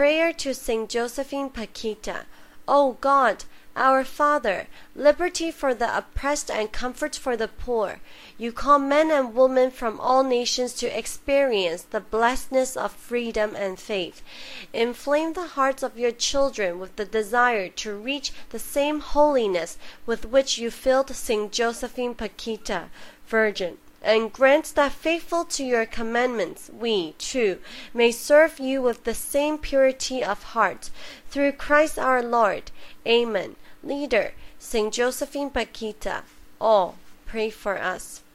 Prayer to Saint Josephine Paquita. O God, our Father, liberty for the oppressed and comfort for the poor, you call men and women from all nations to experience the blessedness of freedom and faith. Inflame the hearts of your children with the desire to reach the same holiness with which you filled Saint Josephine Paquita, Virgin, and grant that faithful to your commandments, we, too, may serve you with the same purity of heart. Through Christ our Lord. Amen. Leader, Saint Josephine Paquita. All, pray for us.